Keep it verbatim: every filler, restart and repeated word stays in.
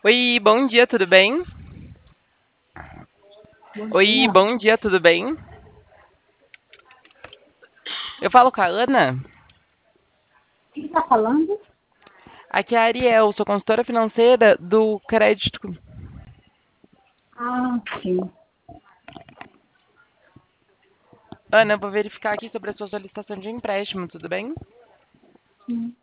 Oi, bom dia, tudo bem? Bom Oi, dia. bom dia, tudo bem? Eu falo com a Ana. Quem está falando? Aqui é a Ariel, sou consultora financeira do Crédito. Ah, sim. Ana, eu vou verificar aqui sobre a sua solicitação de empréstimo, tudo bem?